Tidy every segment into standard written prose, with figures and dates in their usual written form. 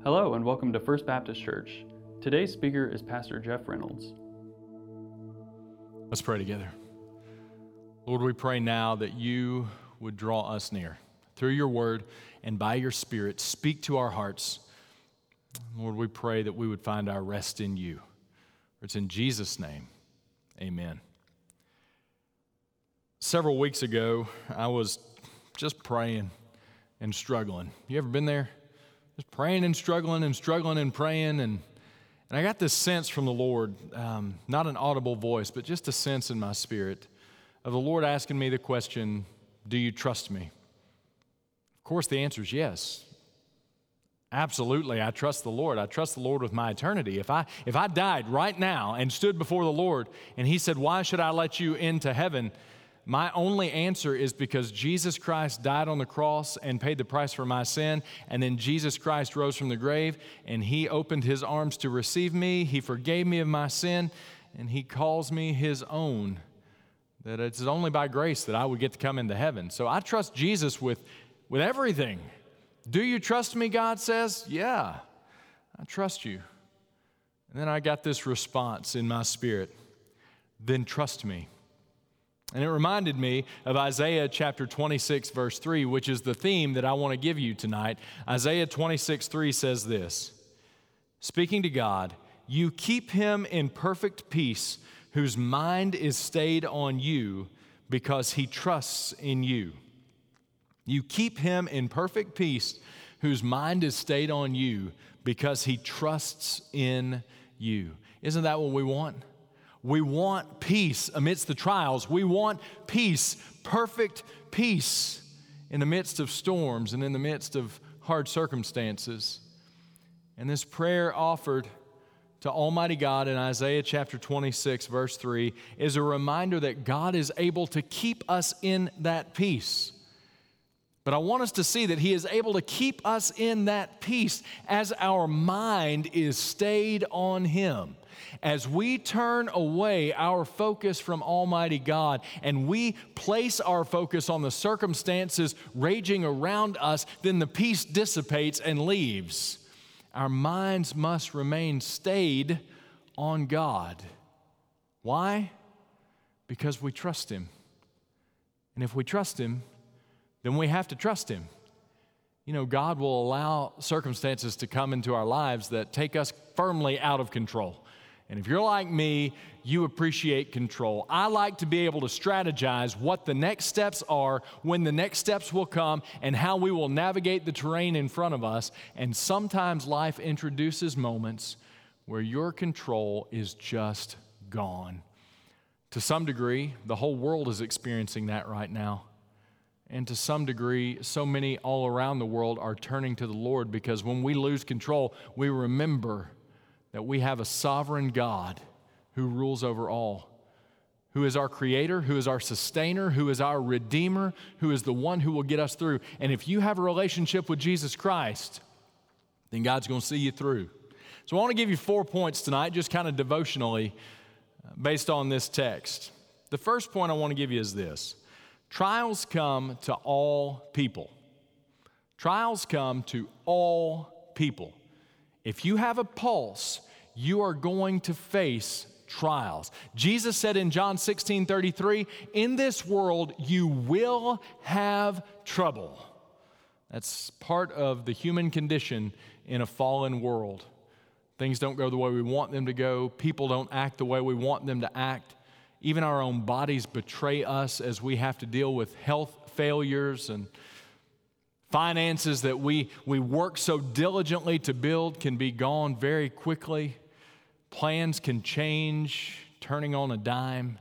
Hello and welcome to First Baptist Church. Today's speaker is Pastor Jeff Reynolds. Let's pray together. Lord, we pray now that you would draw us near through your word and by your spirit. Speak to our hearts. Lord, we pray that we would find our rest in you. It's in Jesus' name, amen. Several weeks ago, I was just praying and struggling. You ever been there? Just praying and struggling and praying. And I got this sense from the Lord, not an audible voice, but just a sense in my spirit of the Lord asking me the question, do you trust me? Of course, the answer is yes. Absolutely, I trust the Lord. I trust the Lord with my eternity. If I died right now and stood before the Lord and he said, why should I let you into heaven? My only answer is because Jesus Christ died on the cross and paid the price for my sin, and then Jesus Christ rose from the grave, and he opened his arms to receive me. He forgave me of my sin, and he calls me his own, that it's only by grace that I would get to come into heaven. So I trust Jesus with everything. Do you trust me, God says? Yeah, I trust you. And then I got this response in my spirit, then trust me. And it reminded me of Isaiah chapter 26, verse 3, which is the theme that I want to give you tonight. Isaiah 26:3 says this, speaking to God, you keep him in perfect peace, whose mind is stayed on you because he trusts in you. You keep him in perfect peace, whose mind is stayed on you because he trusts in you. Isn't that what we want? We want peace amidst the trials. We want peace, perfect peace in the midst of storms and in the midst of hard circumstances. And this prayer offered to Almighty God in Isaiah chapter 26, verse 3, is a reminder that God is able to keep us in that peace. But I want us to see that he is able to keep us in that peace as our mind is stayed on him. As we turn away our focus from Almighty God and we place our focus on the circumstances raging around us, then the peace dissipates and leaves. Our minds must remain stayed on God. Why? Because we trust him. And if we trust him, then we have to trust him. You know, God will allow circumstances to come into our lives that take us firmly out of control. And if you're like me, you appreciate control. I like to be able to strategize what the next steps are, when the next steps will come, and how we will navigate the terrain in front of us. And sometimes life introduces moments where your control is just gone. To some degree, the whole world is experiencing that right now. And to some degree, so many all around the world are turning to the Lord, because when we lose control, we remember that we have a sovereign God who rules over all, who is our creator, who is our sustainer, who is our redeemer, who is the one who will get us through. And if you have a relationship with Jesus Christ, then God's going to see you through. So I want to give you 4 points tonight, just kind of devotionally, based on this text. The first point I want to give you is this. Trials come to all people. Trials come to all people. If you have a pulse, you are going to face trials. Jesus said in John 16:33, in this world you will have trouble. That's part of the human condition in a fallen world. Things don't go the way we want them to go. People don't act the way we want them to act. Even our own bodies betray us as we have to deal with health failures, and finances that we work so diligently to build can be gone very quickly. Plans can change, turning on a dime.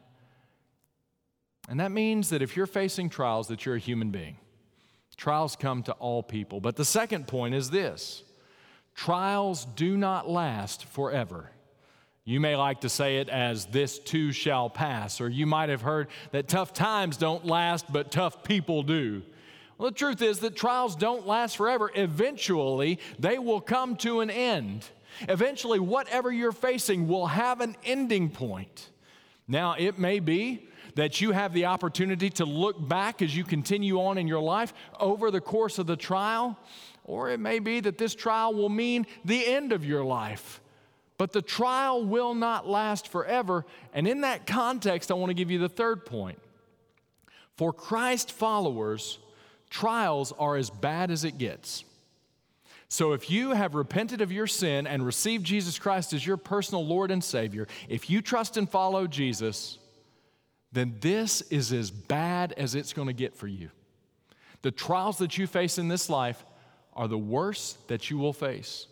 And that means that if you're facing trials, that you're a human being. Trials come to all people. But the second point is this. Trials do not last forever. You may like to say it as this too shall pass, or you might have heard that tough times don't last, but tough people do. Well, the truth is that trials don't last forever. Eventually, they will come to an end. Eventually, whatever you're facing will have an ending point. Now, it may be that you have the opportunity to look back as you continue on in your life over the course of the trial or it may be that this trial will mean the end of your life. But the trial will not last forever. And in that context, I want to give you the third point. For Christ followers, trials are as bad as it gets. So if you have repented of your sin and received Jesus Christ as your personal Lord and Savior, if you trust and follow Jesus, then this is as bad as it's going to get for you. The trials that you face in this life are the worst that you will face.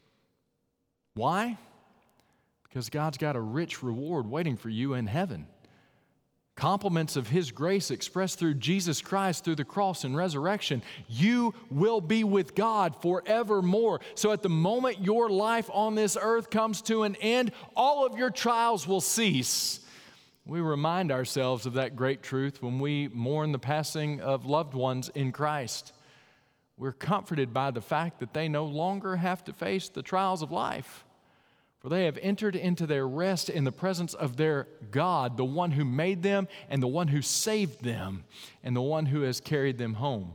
Why? Because God's got a rich reward waiting for you in heaven. Compliments of His grace expressed through Jesus Christ, through the cross and resurrection. You will be with God forevermore. So at the moment your life on this earth comes to an end, all of your trials will cease. We remind ourselves of that great truth when we mourn the passing of loved ones in Christ. We're comforted by the fact that they no longer have to face the trials of life. For they have entered into their rest in the presence of their God, the one who made them and the one who saved them and the one who has carried them home.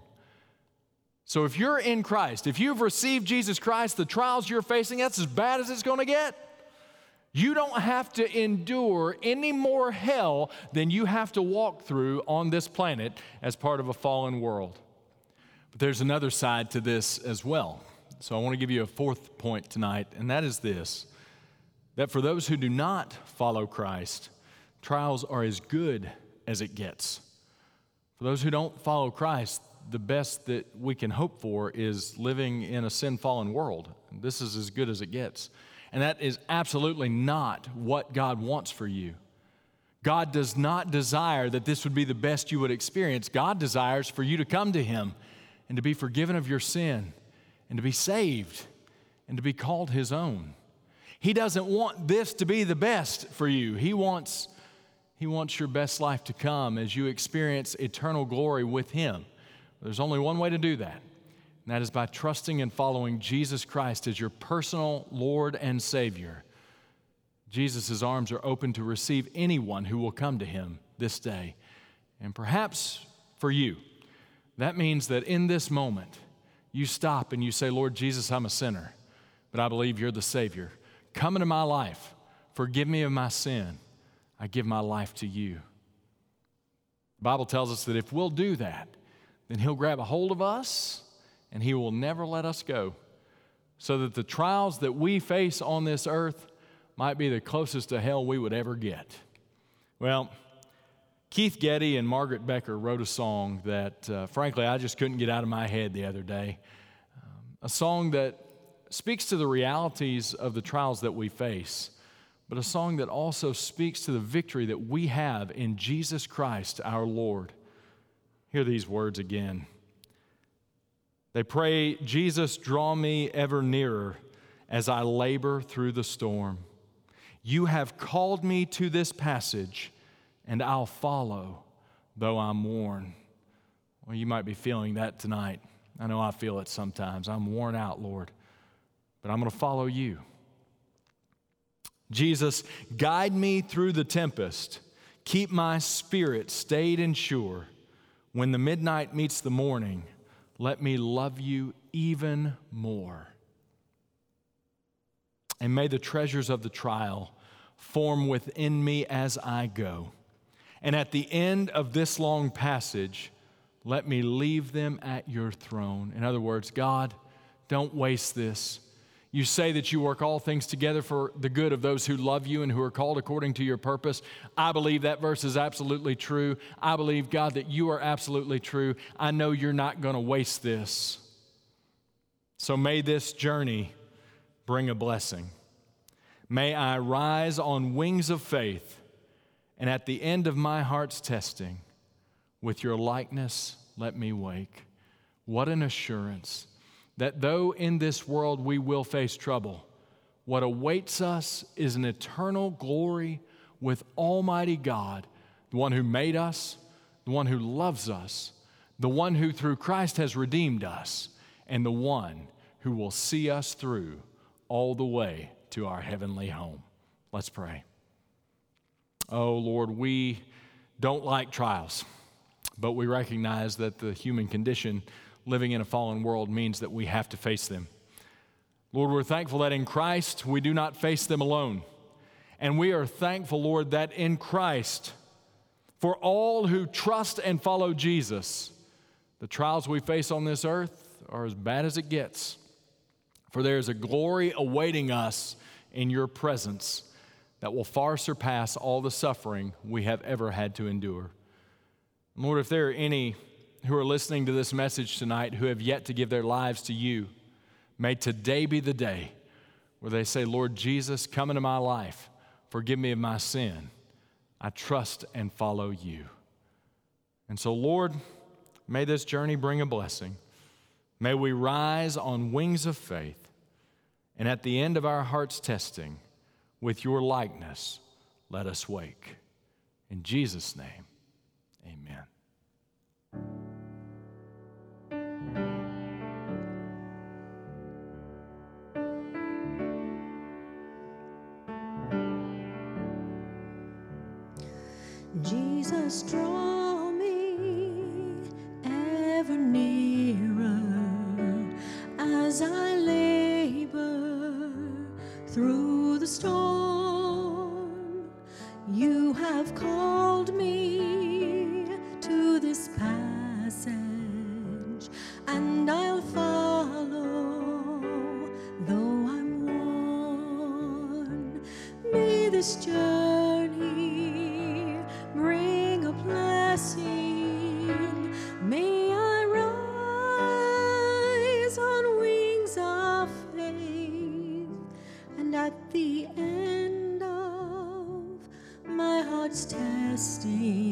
So if you're in Christ, if you've received Jesus Christ, the trials you're facing, that's as bad as it's going to get. You don't have to endure any more hell than you have to walk through on this planet as part of a fallen world. But there's another side to this as well. So I want to give you a fourth point tonight, and that is this. That for those who do not follow Christ, trials are as good as it gets. For those who don't follow Christ, the best that we can hope for is living in a sin-fallen world. This is as good as it gets. And that is absolutely not what God wants for you. God does not desire that this would be the best you would experience. God desires for you to come to Him and to be forgiven of your sin and to be saved and to be called His own. He doesn't want this to be the best for you. He wants your best life to come as you experience eternal glory with Him. There's only one way to do that, and that is by trusting and following Jesus Christ as your personal Lord and Savior. Jesus' arms are open to receive anyone who will come to Him this day. And perhaps for you, that means that in this moment, you stop and you say, Lord Jesus, I'm a sinner, but I believe You're the Savior. Come into my life. Forgive me of my sin. I give my life to You. The Bible tells us that if we'll do that, then He'll grab a hold of us and He will never let us go. So that the trials that we face on this earth might be the closest to hell we would ever get. Well, Keith Getty and Margaret Becker wrote a song that, frankly, I just couldn't get out of my head the other day. A song that speaks to the realities of the trials that we face, but a song that also speaks to the victory that we have in Jesus Christ, our Lord. Hear these words again. They pray, Jesus, draw me ever nearer as I labor through the storm. You have called me to this passage, and I'll follow, though I'm worn. Well, you might be feeling that tonight. I know I feel it sometimes. I'm worn out, Lord. But I'm going to follow You. Jesus, guide me through the tempest. Keep my spirit stayed and sure. When the midnight meets the morning, let me love You even more. And may the treasures of the trial form within me as I go. And at the end of this long passage, let me leave them at Your throne. In other words, God, don't waste this. You say that You work all things together for the good of those who love You and who are called according to Your purpose. I believe that verse is absolutely true. I believe, God, that You are absolutely true. I know You're not going to waste this. So may this journey bring a blessing. May I rise on wings of faith, and at the end of my heart's testing, with Your likeness let me wake. What an assurance that though in this world we will face trouble, what awaits us is an eternal glory with Almighty God, the one who made us, the one who loves us, the one who through Christ has redeemed us, and the one who will see us through all the way to our heavenly home. Let's pray. Oh, Lord, we don't like trials, but we recognize that the human condition living in a fallen world means that we have to face them. Lord, we're thankful that in Christ we do not face them alone. And we are thankful, Lord, that in Christ, for all who trust and follow Jesus, the trials we face on this earth are as bad as it gets. For there is a glory awaiting us in your presence that will far surpass all the suffering we have ever had to endure. Lord, if there are any who are listening to this message tonight who have yet to give their lives to you, may today be the day where they say, Lord Jesus, come into my life. Forgive me of my sin. I trust and follow you. And so, Lord, may this journey bring a blessing. May we rise on wings of faith, and at the end of our heart's testing, with your likeness, let us wake. In Jesus' name, amen. Jesus, draw me ever nearer as I labor through the storm. You have called me to this passage, and I'll follow though I'm worn. May this journey bring a blessing. May I rise on wings of faith, and at the end of my heart's testing,